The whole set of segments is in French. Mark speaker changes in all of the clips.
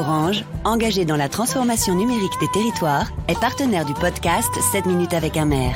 Speaker 1: Orange, engagé dans la transformation numérique des territoires, est partenaire du podcast 7 minutes avec un maire.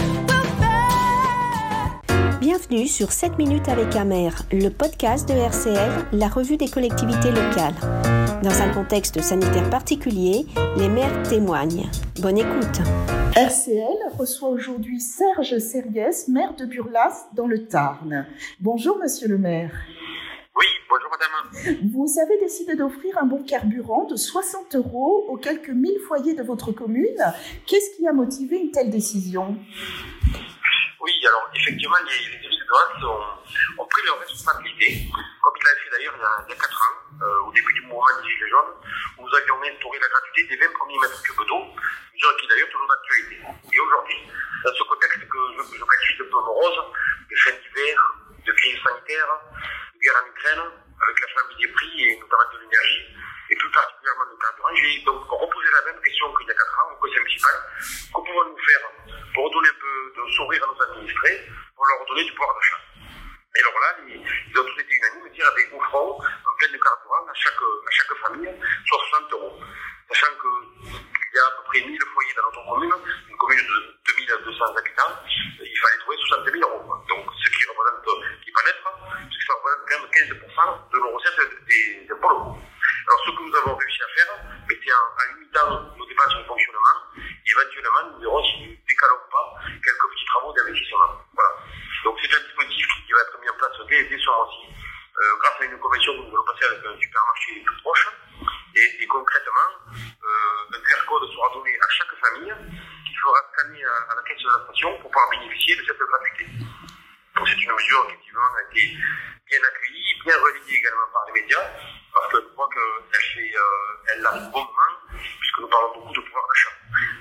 Speaker 2: Bienvenue sur 7 minutes avec un maire, le podcast de RCL, la revue des collectivités locales. Dans un contexte sanitaire particulier, les maires témoignent. Bonne écoute.
Speaker 3: RCL reçoit aujourd'hui Serge Serguès, maire de Burlas, dans le Tarn. Bonjour monsieur le maire.
Speaker 4: Oui, bonjour madame.
Speaker 3: Vous avez décidé d'offrir un bon carburant de 60 € aux quelques 1000 foyers de votre commune. Qu'est-ce qui a motivé une telle décision ?
Speaker 4: Oui, alors effectivement, les élus de Burlas ont pris leurs responsabilités, comme ils l'avaient fait d'ailleurs il y a 4 ans, au début du mouvement des Gilets jaunes, où nous avions instauré la gratuité des 20 premiers mètres cubes d'eau, mesure qui est d'ailleurs toujours d'actualité. Et aujourd'hui, dans ce contexte que je qualifie de peu morose, de fin d'hiver, de crise sanitaire, de guerre en Ukraine, avec la flambée des prix et notamment de l'énergie, et plus particulièrement du carburant, j'ai donc reposé la même question qu'il y a 4 ans au conseil municipal. Que pouvons-nous faire pour redonner un peu de sourire à nos administrés, pour leur redonner du pouvoir d'achat? Et alors là, ils ont tous été unanimes, dire avec offrons un plein de carburant à chaque famille, soit 60 €. Sachant qu'il y a à peu près 1000 foyers dans notre commune, une commune de 2200 habitants, il fallait trouver 60 000 €. Donc, ce qui représente, qui est pas net, ce qui représente quand même 15% de nos recettes des impôts locaux. Alors, ce que nous avons réussi à faire, c'est en limitant nos dépenses de fonctionnement, et éventuellement, nous verrons si nous ne décalons pas quelques petits travaux d'investissement. Voilà. Donc, c'est un dispositif qui va être mis en place dès ce mois-ci, grâce à une convention que nous allons passer avec un supermarché tout proche. Et concrètement, un QR code sera donné à chaque famille qui sera scanné à la caisse de la station pour pouvoir bénéficier de cette gratuité. Donc c'est une mesure qui effectivement a été bien accueillie, bien relayée également par les médias, parce que je crois qu'elle arrive au bon moment, puisque nous parlons beaucoup de pouvoir d'achat.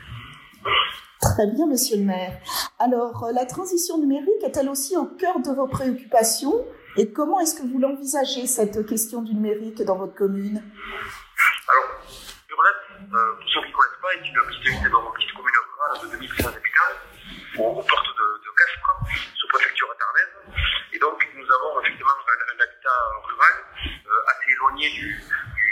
Speaker 3: Très bien, monsieur le maire. Alors, la transition numérique est-elle aussi au cœur de vos préoccupations ? Et comment est-ce que vous l'envisagez, cette question du numérique dans votre commune ?
Speaker 4: Alors, Burlas, pour ceux qui ne connaissent pas, est une petite commune rurale de 2500 habitants, aux portes de Castres, sous préfecture tarnaise. Et donc, nous avons effectivement un habitat rural assez éloigné du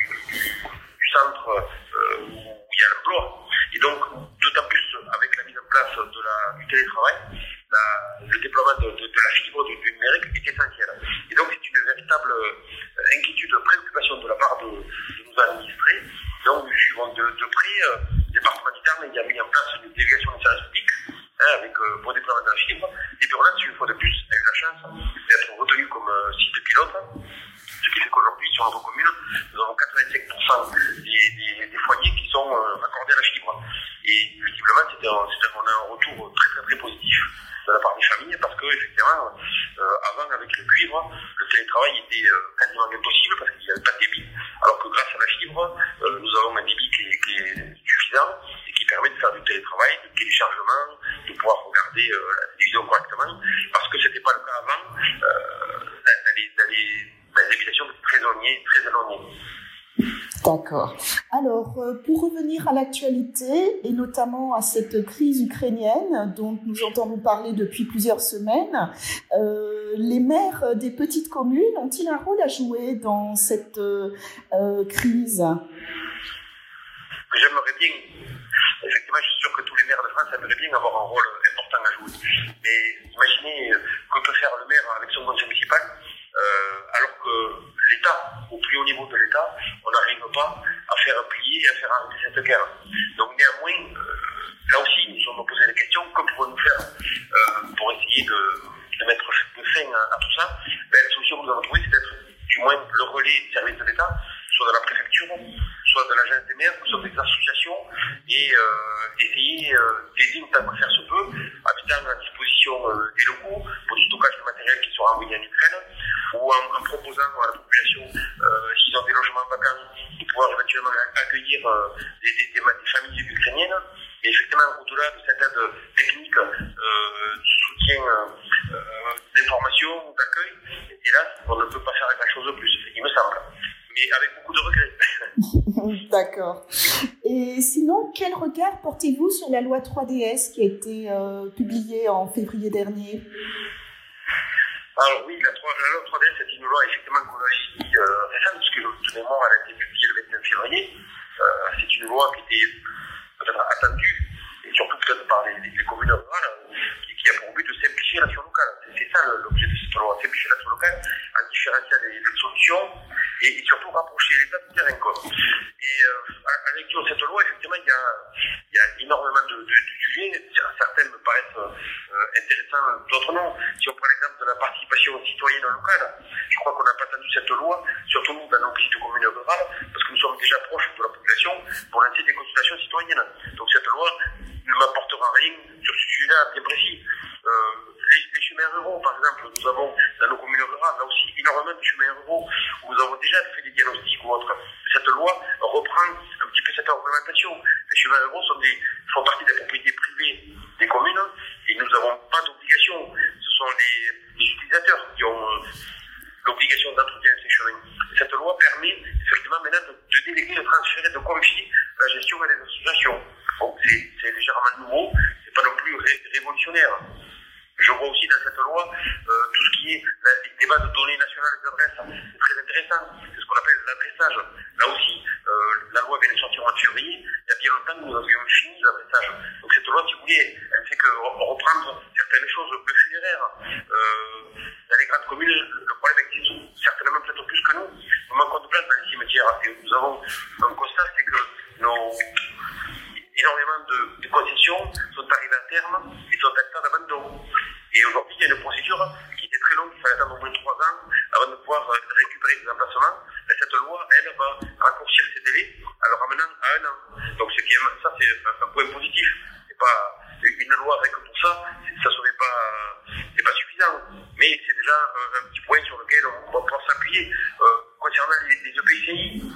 Speaker 4: centre où il y a l'emploi. Et donc, d'autant plus avec la mise en place du télétravail, le déploiement de la fibre du numérique est essentiel. Et donc, c'est une véritable inquiétude, préoccupation de la part de nos administrés. Donc, nous suivons de près le département du Tarn qui a mis en place une délégation de service public pour le déploiement de la fibre. Et Burlas, une fois de plus, a eu la chance d'être retenu comme site pilote. Ce qui fait qu'aujourd'hui, sur notre commune, nous avons 85% des foyers qui sont accordés à la fibre. Et visiblement, on a un retour très très très positif de la part des familles, parce que effectivement, avant avec le cuivre, le télétravail était quasiment impossible parce qu'il n'y avait pas de débit. Alors que grâce à la fibre, nous avons un débit qui est suffisant et qui permet de faire du télétravail, du téléchargement, de pouvoir regarder la télévision correctement, parce que c'était pas le cas avant dans les habitations très éloignées.
Speaker 3: D'accord. Alors, pour revenir à l'actualité, et notamment à cette crise ukrainienne dont nous entendons parler depuis plusieurs semaines, les maires des petites communes ont-ils un rôle à jouer dans cette crise ?
Speaker 4: J'aimerais bien. Effectivement, je suis sûr que tous les maires de France aimeraient bien avoir un rôle important à jouer. Mais imaginez que peut faire le maire avec son conseil municipal, alors que l'État, au plus haut niveau de l'État, on n'arrive pas à faire plier, à faire arrêter cette guerre. Donc néanmoins, là aussi, nous nous sommes posé la question, que pouvons-nous faire pour essayer de mettre fin à tout ça? La solution que nous avons trouvée, c'est d'être du moins le relais du service de l'État, soit de la préfecture, soit de l'agence des maires, soit des associations, et essayer d'aider autant que faire se peut, en mettant à disposition des locaux pour du stockage de matériel qui sera envoyé en Ukraine, ou en proposant à la population, s'ils ont des logements vacants, de pouvoir éventuellement accueillir des familles ukrainiennes. Et effectivement, au-delà de cette aide technique, de soutien d'information, d'accueil, hélas, on ne peut pas faire grand-chose de plus, il me semble. Mais avec beaucoup de regrets.
Speaker 3: D'accord. Et sinon, quel regard portez-vous sur la loi 3DS qui a été publiée en février dernier ?
Speaker 4: Alors oui, la loi 3DS est une loi effectivement qu'on a récente, puisque de mémoire elle a été publiée le 21 février. février. C'est une loi qui était peut-être attendue, et surtout peut-être par les communes rurales, qui a pour but de simplifier l'action locale. C'est ça l'objet de cette loi, simplifier l'action locale en différenciant les solutions et surtout rapprocher l'État du terrain. Et à la lecture de cette loi, effectivement, il y a énormément de sujets. Certains me paraissent intéressants, d'autres non. Si on prend l'exemple de la participation citoyenne locale, je crois qu'on n'a pas attendu cette loi, surtout nous dans nos petites communes rurales, parce que nous sommes déjà proches de la population pour lancer des consultations citoyennes. Donc cette loi ne m'apportera rien sur ce sujet-là bien précis. Les chemins ruraux, par exemple, nous avons dans nos communes rurales, là aussi, énormément de chemins ruraux où nous avons déjà fait des diagnostics ou autres. Cette loi reprend un petit peu cette argumentation. Les chemins ruraux font partie des propriétés privées des communes et nous n'avons pas d'obligation. Ce sont les utilisateurs qui ont l'obligation d'entretien de ces chemins. Et cette loi permet effectivement maintenant de déléguer, de transférer, de confier la gestion à des associations. Bon, c'est légèrement nouveau, c'est pas non plus révolutionnaire. Je vois aussi dans cette loi tout ce qui est les bases de données nationales d'adresse. C'est très intéressant. C'est ce qu'on appelle l'adressage. Là aussi, la loi vient de sortir en mois de février. Il y a bien longtemps que nous avions fini l'adressage. Donc cette loi, si vous voulez, elle fait que reprendre certaines choses, le funéraire. Dans les grandes communes, le problème existe certainement peut-être plus que nous. Nous manquons de place dans les cimetières. Et nous avons un constat, c'est que énormément de concessions sont arrivées à terme et sont à l'état d'abandon. Et aujourd'hui, il y a une procédure qui était très longue, il fallait attendre au moins 3 ans avant de pouvoir récupérer ces emplacements. Mais cette loi, elle, va raccourcir ces délais en le ramenant à 1 an. Donc ça, c'est un point positif. C'est pas une loi avec pour ça, c'est pas suffisant. Mais c'est déjà un petit point sur lequel on va pouvoir s'appuyer. Concernant les EPCI,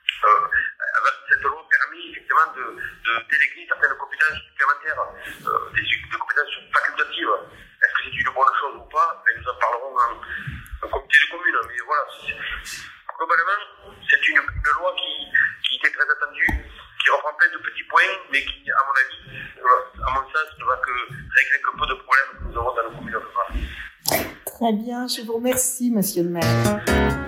Speaker 4: cette loi permet effectivement de déléguer certaines compétences supplémentaires, des compétences facultatives. Est-ce que c'est une bonne chose ou pas? Nous en parlerons en comité de communes. Mais voilà, globalement, c'est une loi qui était très attendue, qui reprend plein de petits points, mais qui, à mon avis, à mon sens, ne va que régler que peu de problèmes que nous avons dans nos communes rurales.
Speaker 3: Très bien, je vous remercie, monsieur le maire.